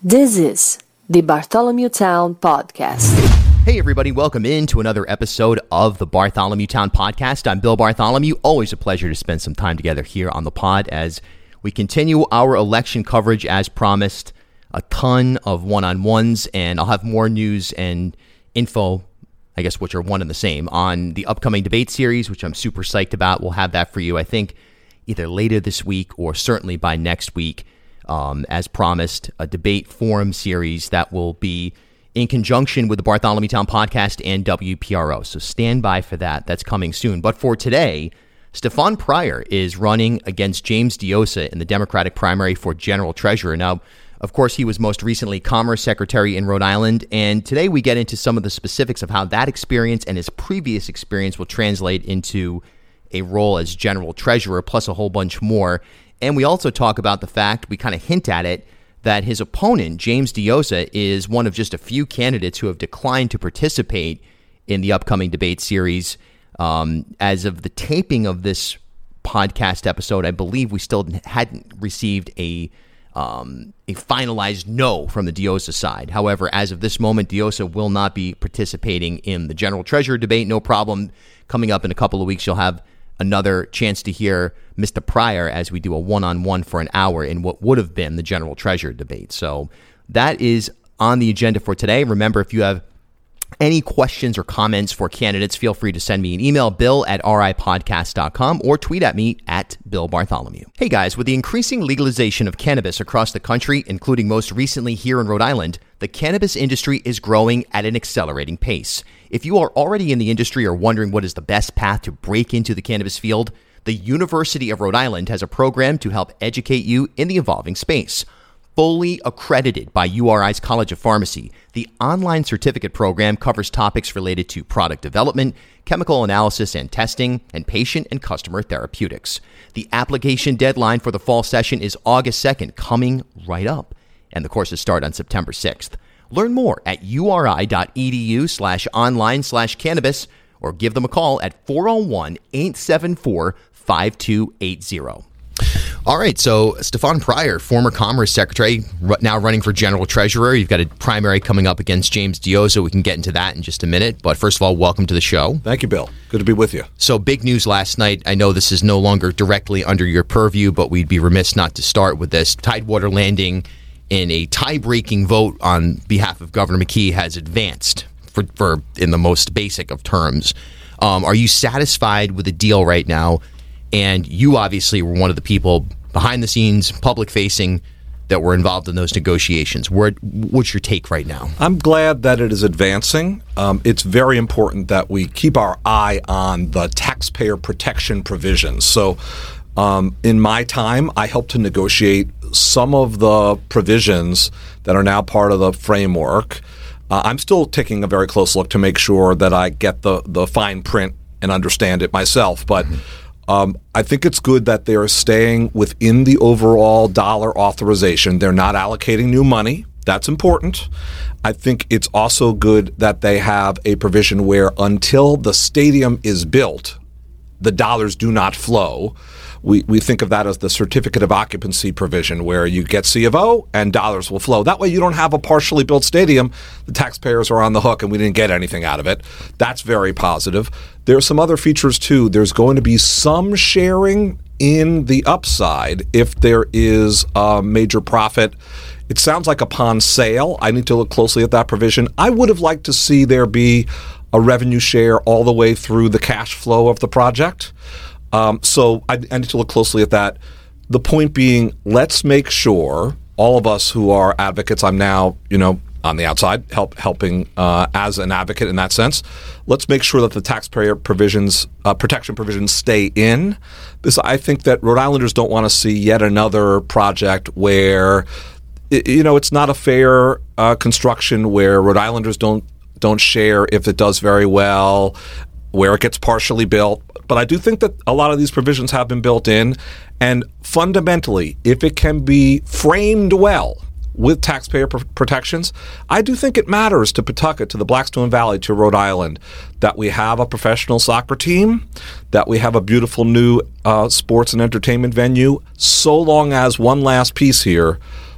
This is the Bartholomew Town Podcast. Hey everybody, welcome into another episode of the Bartholomew Town Podcast. I'm Bill Bartholomew. Always a pleasure to spend some time together here on the pod as we continue our election coverage as promised. A ton of one-on-ones, and I'll have more news and info, I guess, which are one and the same, on the upcoming debate series, which I'm super psyched about. We'll have that for you, I think, either later this week or certainly by next week. As promised, a debate forum series that will be in conjunction with the Bartholomew Town Podcast and WPRO. So stand by for that. That's coming soon. But for today, Stefan Pryor is running against James Diossa in the Democratic primary for General Treasurer. Now, of course, he was most recently Commerce Secretary in Rhode Island. And today we get into some of the specifics of how that experience and his previous experience will translate into a role as General Treasurer, plus a whole bunch more. And we also talk about the fact, we kind of hint at it, that his opponent, James Diossa, is one of just a few candidates who have declined to participate in the upcoming debate series. As of the taping of this podcast episode, I believe we still hadn't received a finalized no from the Diossa side. However, as of this moment, Diossa will not be participating in the General Treasurer debate. No problem. Coming up in a couple of weeks, you'll have another chance to hear Mr. Pryor as we do a one-on-one for an hour in what would have been the General Treasurer debate. So that is on the agenda for today. Remember, if you have any questions or comments for candidates, feel free to send me an email, bill@ripodcast.com, or tweet at me at Bill Bartholomew. Hey guys, with the increasing legalization of cannabis across the country, including most recently here in Rhode Island, the cannabis industry is growing at an accelerating pace. If you are already in the industry or wondering what is the best path to break into the cannabis field, the University of Rhode Island has a program to help educate you in the evolving space. Fully accredited by URI's College of Pharmacy, the online certificate program covers topics related to product development, chemical analysis and testing, and patient and customer therapeutics. The application deadline for the fall session is August 2nd, coming right up, and the courses start on September 6th. Learn more at uri.edu/online/cannabis or give them a call at 401-874-5280. All right, so Stefan Pryor, former Commerce Secretary, now running for General Treasurer. You've got a primary coming up against James Diossa. We can get into that in just a minute. But first of all, welcome to the show. Thank you, Bill. Good to be with you. So big news last night. I know this is no longer directly under your purview, but we'd be remiss not to start with this. Tidewater Landing, in a tie-breaking vote on behalf of Governor McKee, has advanced for in the most basic of terms. Are you satisfied with the deal right now? And you obviously were one of the people behind the scenes, public-facing, that were involved in those negotiations. What's your take right now? I'm glad that it is advancing. It's very important that we keep our eye on the taxpayer protection provisions. So in my time, I helped to negotiate some of the provisions that are now part of the framework. I'm still taking a very close look to make sure that I get the fine print and understand it myself. But I think it's good that they're staying within the overall dollar authorization. They're not allocating new money. That's important. I think it's also good that they have a provision where until the stadium is built, the dollars do not flow. We think of that as the certificate of occupancy provision, where you get C of O and dollars will flow. That way you don't have a partially built stadium. The taxpayers are on the hook and we didn't get anything out of it. That's very positive. There are some other features too. There's going to be some sharing in the upside if there is a major profit. It sounds like upon sale. I need to look closely at that provision. I would have liked to see there be a revenue share all the way through the cash flow of the project. So I need to look closely at that. The point being, let's make sure, all of us who are advocates, I'm now, on the outside, helping as an advocate in that sense, let's make sure that the taxpayer provisions, protection provisions stay in. Because I think that Rhode Islanders don't want to see yet another project where, it's not a fair construction where Rhode Islanders don't share if it does very well, where it gets partially built. But I do think that a lot of these provisions have been built in. And fundamentally, if it can be framed well with taxpayer protections, I do think it matters to Pawtucket, to the Blackstone Valley, to Rhode Island, that we have a professional soccer team, that we have a beautiful new sports and entertainment venue, so long as, one last piece here,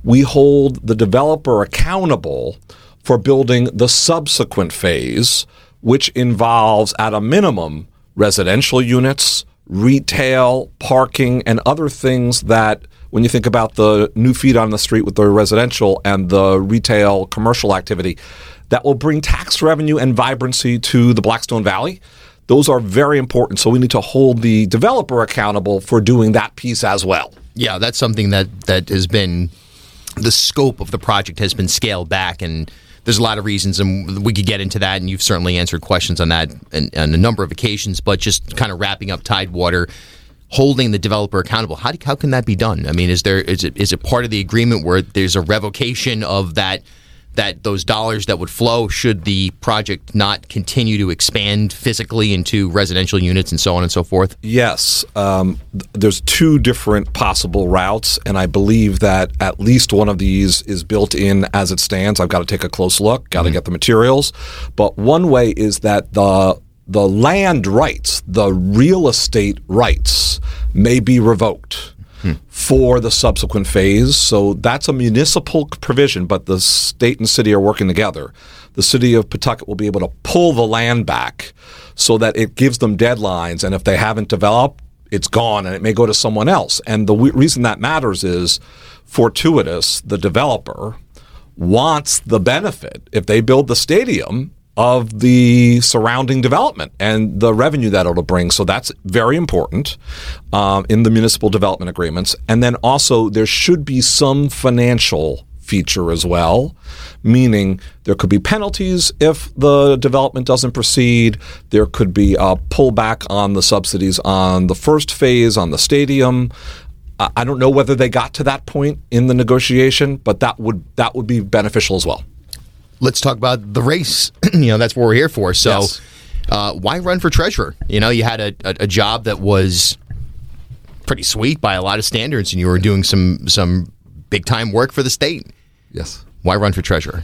we hold the developer accountable for building the subsequent phase, which involves, at a minimum, residential units, retail, parking, and other things that, when you think about the new feet on the street with the residential and the retail commercial activity, that will bring tax revenue and vibrancy to the Blackstone Valley. Those are very important. So we need to hold the developer accountable for doing that piece as well. Yeah, that's something that has been, the scope of the project has been scaled back, and there's a lot of reasons, and we could get into that, and you've certainly answered questions on that on a number of occasions, but just kind of wrapping up Tidewater, holding the developer accountable, how can that be done? I mean, is it part of the agreement where there's a revocation of that those dollars that would flow should the project not continue to expand physically into residential units and so on and so forth? Yes. There's two different possible routes, and I believe that at least one of these is built in as it stands. I've got to take a close look, got to get the materials. But one way is that the land rights, the real estate rights, may be revoked for the subsequent phase. So that's a municipal provision, but the state and city are working together. The city of Pawtucket will be able to pull the land back so that it gives them deadlines, and if they haven't developed, it's gone, and it may go to someone else. And the reason that matters is Fortuitous, the developer, wants the benefit, if they build the stadium, of the surrounding development and the revenue that it'll bring. So that's very important in the municipal development agreements. And then also there should be some financial feature as well, meaning there could be penalties if the development doesn't proceed. There could be a pullback on the subsidies on the first phase, on the stadium. I don't know whether they got to that point in the negotiation, but that would be beneficial as well. Let's talk about the race. That's what we're here for. So Yes. Why run for treasurer? You had a job that was pretty sweet by a lot of standards, and you were doing some big-time work for the state. Yes. Why run for treasurer?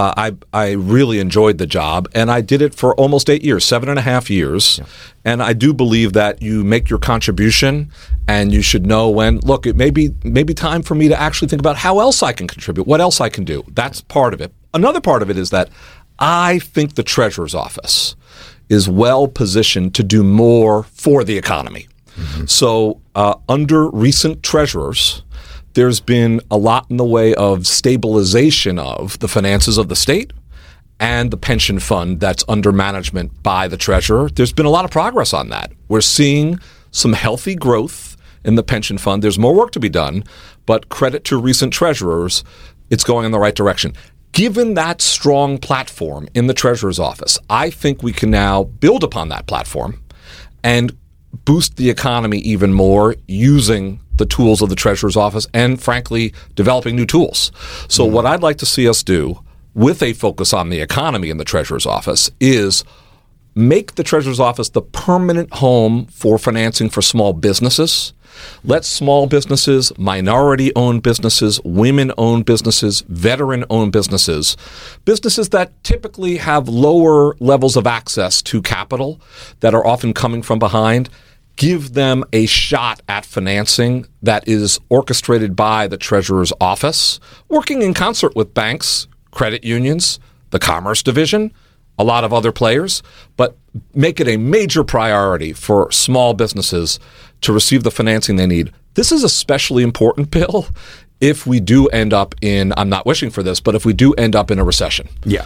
I really enjoyed the job, and I did it for almost 8 years, 7.5 years. Yeah. And I do believe that you make your contribution, and you should know when, look, it may be time for me to actually think about how else I can contribute, what else I can do. That's part of it. Another part of it is that I think the Treasurer's Office is well positioned to do more for the economy. Mm-hmm. So under recent treasurers, there's been a lot in the way of stabilization of the finances of the state and the pension fund that's under management by the treasurer. There's been a lot of progress on that. We're seeing some healthy growth in the pension fund. There's more work to be done, but credit to recent treasurers, it's going in the right direction. Given that strong platform in the Treasurer's Office, I think we can now build upon that platform and boost the economy even more using the tools of the Treasurer's Office and, frankly, developing new tools. So what I'd like to see us do with a focus on the economy in the Treasurer's Office is make the Treasurer's Office the permanent home for financing for small businesses. Let small businesses, minority-owned businesses, women-owned businesses, veteran-owned businesses, businesses that typically have lower levels of access to capital that are often coming from behind, give them a shot at financing that is orchestrated by the Treasurer's Office, working in concert with banks, credit unions, the Commerce Division, a lot of other players, but make it a major priority for small businesses to receive the financing they need. This is especially important, Bill, if we do end up in, I'm not wishing for this, but if we do end up in a recession. Yeah.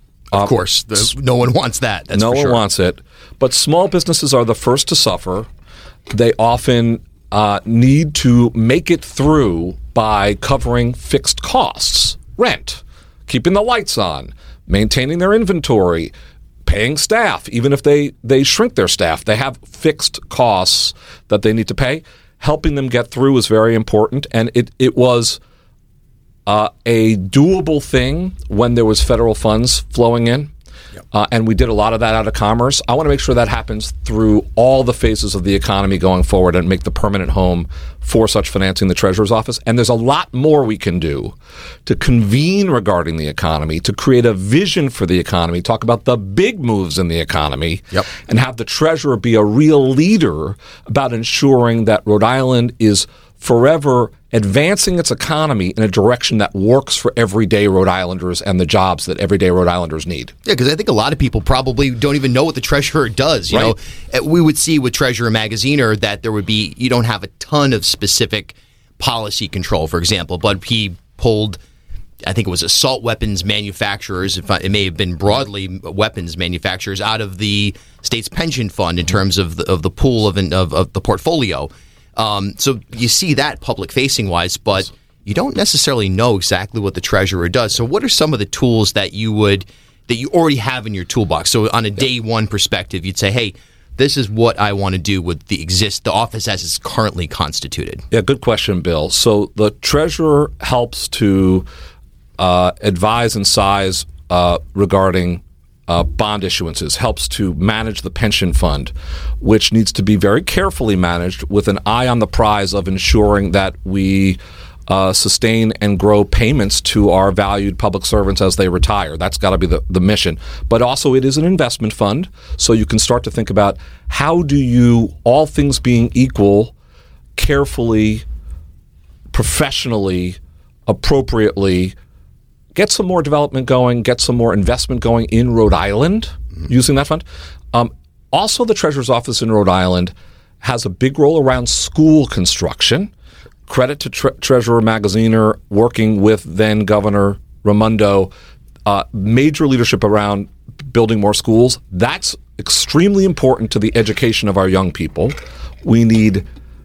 Of course. No one wants that. That's no for sure. one wants it. But small businesses are the first to suffer. They often need to make it through by covering fixed costs, rent, keeping the lights on, maintaining their inventory, paying staff. Even if they shrink their staff, they have fixed costs that they need to pay. Helping them get through is very important, and it was a doable thing when there was federal funds flowing in. Yep. And we did a lot of that out of Commerce. I want to make sure that happens through all the phases of the economy going forward and make the permanent home for such financing the Treasurer's Office. And there's a lot more we can do to convene regarding the economy, to create a vision for the economy, talk about the big moves in the economy, yep, and have the Treasurer be a real leader about ensuring that Rhode Island is forever advancing its economy in a direction that works for everyday Rhode Islanders and the jobs that everyday Rhode Islanders need. Yeah, because I think a lot of people probably don't even know what the treasurer does. You know, we would see with Treasurer Magaziner that there would be, you don't have a ton of specific policy control, for example, but he pulled, I think it was assault weapons manufacturers, it may have been broadly weapons manufacturers, out of the state's pension fund in terms of the pool of the portfolio. So you see that public-facing wise, but you don't necessarily know exactly what the treasurer does. So what are some of the tools that you already have in your toolbox? So on a day one perspective, you'd say, hey, this is what I want to do with the office as it's currently constituted. Yeah, good question, Bill. So the treasurer helps to advise and size regarding bond issuances, helps to manage the pension fund, which needs to be very carefully managed with an eye on the prize of ensuring that we sustain and grow payments to our valued public servants as they retire. That's got to be the mission. But also it is an investment fund, so you can start to think about how do you, all things being equal, carefully, professionally, appropriately get some more development going, get some more investment going in Rhode Island using that fund. Also, the Treasurer's Office in Rhode Island has a big role around school construction. Credit to Treasurer Magaziner working with then Governor Raimondo, major leadership around building more schools. That's extremely important to the education of our young people. We need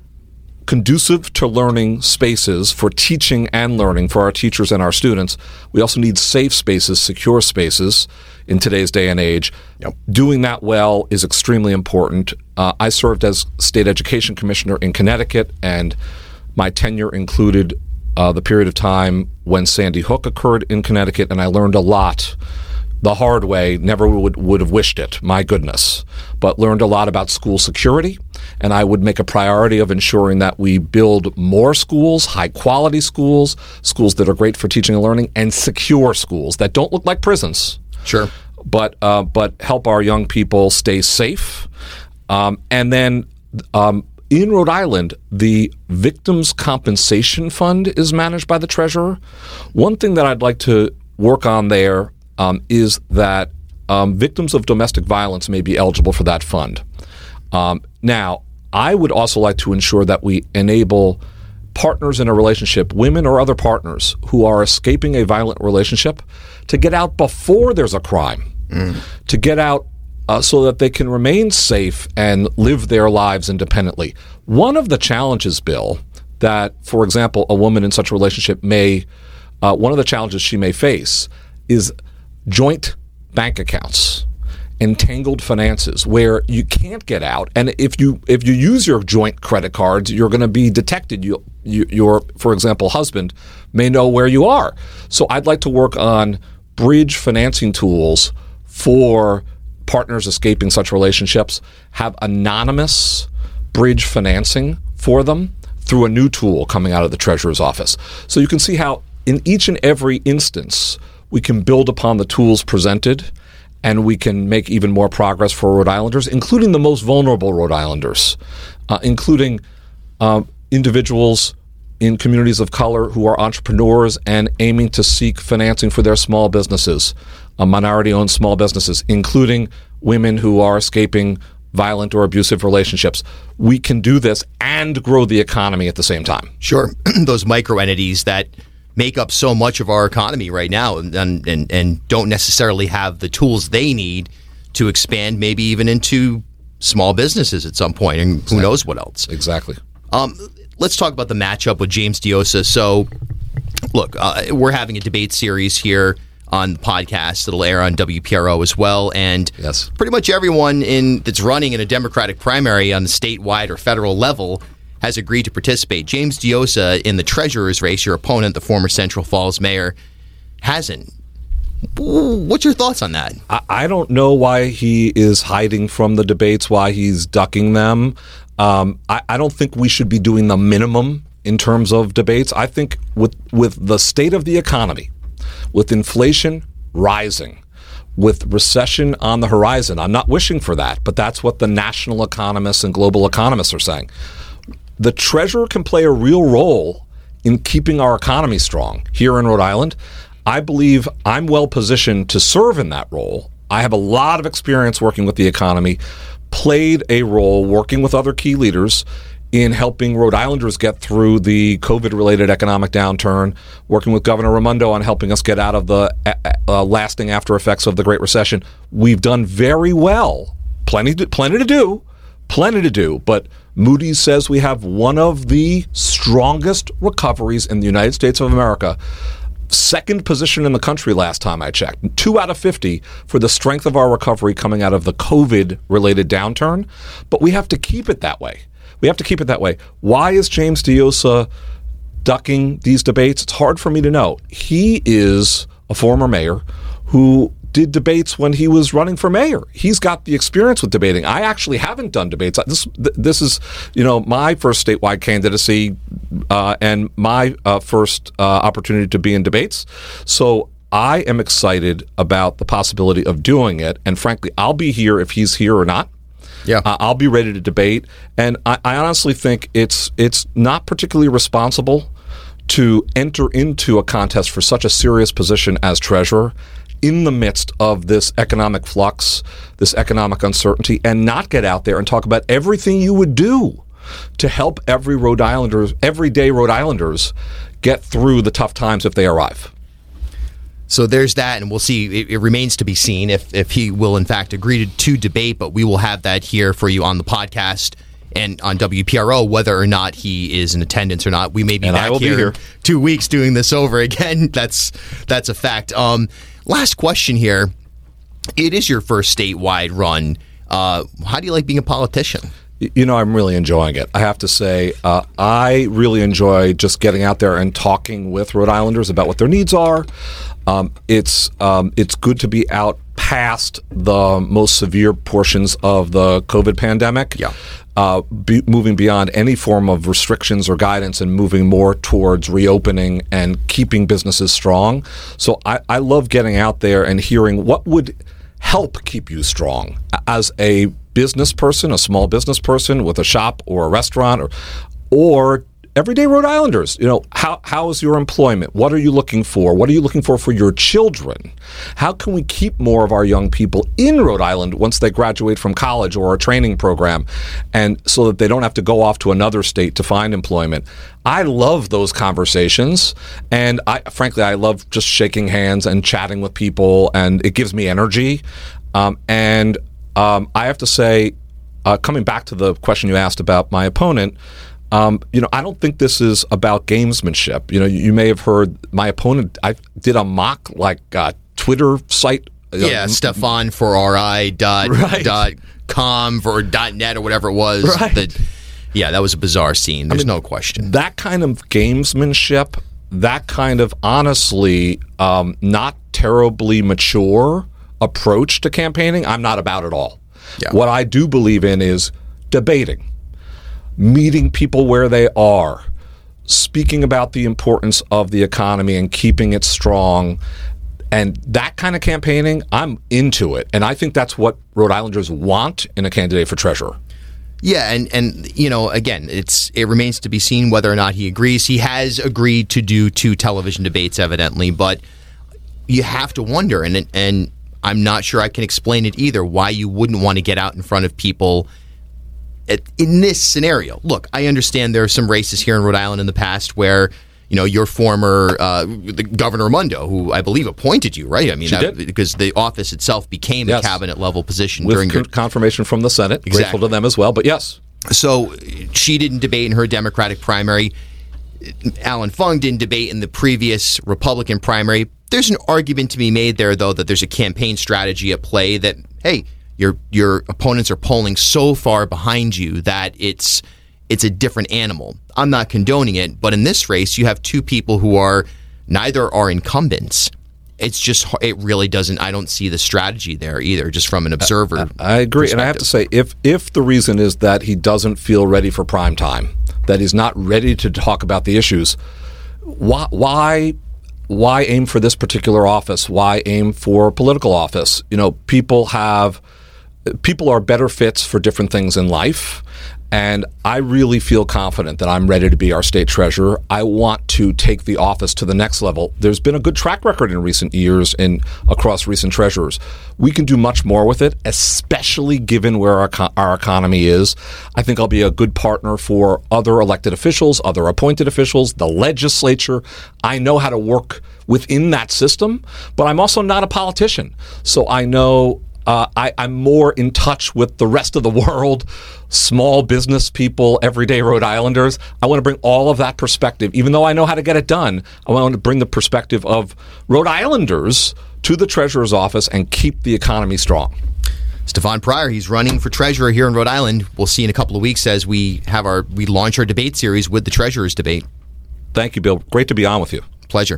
conducive to learning spaces for teaching and learning for our teachers and our students. We also need safe spaces, secure spaces in today's day and age. Yep. Doing that well is extremely important. I served as state education commissioner in Connecticut, and my tenure included the period of time when Sandy Hook occurred in Connecticut, and I learned a lot the hard way. Never would have wished it, my goodness, but learned a lot about school security, and I would make a priority of ensuring that we build more schools, high-quality schools, schools that are great for teaching and learning, and secure schools that don't look like prisons. Sure. But help our young people stay safe. And then in Rhode Island, the Victims' Compensation Fund is managed by the treasurer. One thing that I'd like to work on there is that victims of domestic violence may be eligible for that fund. Now, I would also like to ensure that we enable partners in a relationship, women or other partners who are escaping a violent relationship, to get out before there's a crime, to get out so that they can remain safe and live their lives independently. One of the challenges, Bill, that, for example, a woman in such a relationship one of the challenges she may face is joint bank accounts, entangled finances, where you can't get out. And if you use your joint credit cards, you're going to be detected. Your, for example, husband may know where you are. So I'd like to work on bridge financing tools for partners escaping such relationships, have anonymous bridge financing for them through a new tool coming out of the Treasurer's Office. So you can see how in each and every instance we can build upon the tools presented, and we can make even more progress for Rhode Islanders, including the most vulnerable Rhode Islanders, including individuals in communities of color who are entrepreneurs and aiming to seek financing for their small businesses, minority-owned small businesses, including women who are escaping violent or abusive relationships. We can do this and grow the economy at the same time. Sure. Those micro entities that make up so much of our economy right now and don't necessarily have the tools they need to expand maybe even into small businesses at some point, and who knows what else. Exactly. Let's talk about the matchup with James Diossa. So, look, we're having a debate series here on the podcast that'll air on WPRO as well, and yes, pretty much everyone that's running in a Democratic primary on the statewide or federal level has agreed to participate. James Diossa in the treasurer's race, your opponent, the former Central Falls mayor, hasn't. What's your thoughts on that? I don't know why he is hiding from the debates, why he's ducking them. I don't think we should be doing the minimum in terms of debates. I think with the state of the economy, with inflation rising, with recession on the horizon, I'm not wishing for that, but that's what the national economists and global economists are saying. the treasurer can play a real role in keeping our economy strong here in Rhode Island. I believe I'm well positioned to serve in that role. I have a lot of experience working with the economy, played a role working with other key leaders in helping Rhode Islanders get through the COVID-related economic downturn, working with Governor Raimondo on helping us get out of the lasting after effects of the Great Recession. We've done very well. Plenty to do. But Moody's says we have one of the strongest recoveries in the United States of America. Second position in the country last time I checked. 2 out of 50 for the strength of our recovery coming out of the COVID-related downturn. But we have to keep it that way. Why is James Diossa ducking these debates? It's hard for me to know. He is a former mayor who did debates when he was running for mayor. He's got the experience with debating. I actually haven't done debates. This is, my first statewide candidacy and my first opportunity to be in debates. So I am excited about the possibility of doing it. And frankly, I'll be here if he's here or not. Yeah, I'll be ready to debate. And I honestly think it's not particularly responsible to enter into a contest for such a serious position as treasurer in the midst of this economic flux, this economic uncertainty, and not get out there and talk about everything you would do to help everyday Rhode Islanders get through the tough times if they arrive. So there's that, and we'll see. It remains to be seen if he will, in fact, agree to debate, but we will have that here for you on the podcast and on WPRO, whether or not he is in attendance or not. We may be back here in 2 weeks doing this over again. That's a fact. Last question here. It is your first statewide run. How do you like being a politician? I'm really enjoying it. I have to say, I really enjoy just getting out there and talking with Rhode Islanders about what their needs are. It's good to be out past the most severe portions of the COVID pandemic. Yeah. Moving beyond any form of restrictions or guidance and moving more towards reopening and keeping businesses strong. So I love getting out there and hearing what would help keep you strong as a business person, a small business person with a shop or a restaurant or everyday Rhode Islanders. How is your employment? What are you looking for? What are you looking for your children? How can we keep more of our young people in Rhode Island once they graduate from college or a training program, and so that they don't have to go off to another state to find employment? I love those conversations, and I love just shaking hands and chatting with people, and it gives me energy. I have to say, coming back to the question you asked about my opponent, I don't think this is about gamesmanship. You may have heard my opponent. I did a mock Twitter site. StefanForRI.com or .net or whatever it was. Right. That was a bizarre scene. There's no question. That kind of gamesmanship, that kind of honestly not terribly mature approach to campaigning, I'm not about at all. Yeah. What I do believe in is debating. Meeting people where they are, speaking about the importance of the economy and keeping it strong, and that kind of campaigning, I'm into it. And I think that's what Rhode Islanders want in a candidate for treasurer. Yeah, and again, it remains to be seen whether or not he agrees. He has agreed to do 2 television debates, evidently, but you have to wonder, and I'm not sure I can explain it either, why you wouldn't want to get out in front of people in this scenario. Look, I understand there are some races here in Rhode Island in the past where, your former the Governor Raimondo, who I believe appointed you, right? I mean, because the office itself became a cabinet level position with during your confirmation from the Senate. Exactly. Grateful to them as well, but yes. So she didn't debate in her Democratic primary. Alan Fung didn't debate in the previous Republican primary. There's an argument to be made there, though, that there's a campaign strategy at play that, hey, your opponents are polling so far behind you that it's a different animal. I'm not condoning it, but in this race, you have 2 people who neither are incumbents. It really doesn't. I don't see the strategy there either, just from an observer. I agree, and I have to say, if the reason is that he doesn't feel ready for prime time, that he's not ready to talk about the issues, why aim for this particular office? Why aim for political office? People are better fits for different things in life, And I really feel confident that I'm ready to be our state treasurer. I want to take the office to the next level. There's been a good track record in recent years across recent treasurers. We can do much more with it, especially given where our economy is. I think I'll be a good partner for other elected officials, other appointed officials, the legislature. I know how to work within that system, but I'm also not a politician. So I know I'm more in touch with the rest of the world, small business people, everyday Rhode Islanders. I want to bring all of that perspective. Even though I know how to get it done, I want to bring the perspective of Rhode Islanders to the treasurer's office and keep the economy strong. Stefan Pryor, he's running for treasurer here in Rhode Island. We'll see in a couple of weeks as we launch our debate series with the treasurer's debate. Thank you, Bill. Great to be on with you. Pleasure.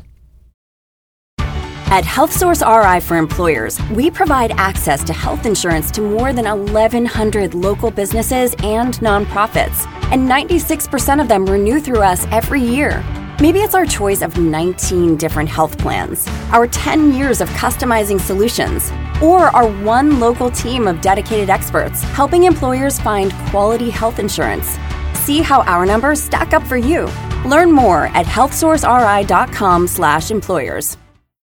At HealthSource RI for Employers, we provide access to health insurance to more than 1,100 local businesses and nonprofits, and 96% of them renew through us every year. Maybe it's our choice of 19 different health plans, our 10 years of customizing solutions, or our one local team of dedicated experts helping employers find quality health insurance. See how our numbers stack up for you. Learn more at healthsourceri.com/employers.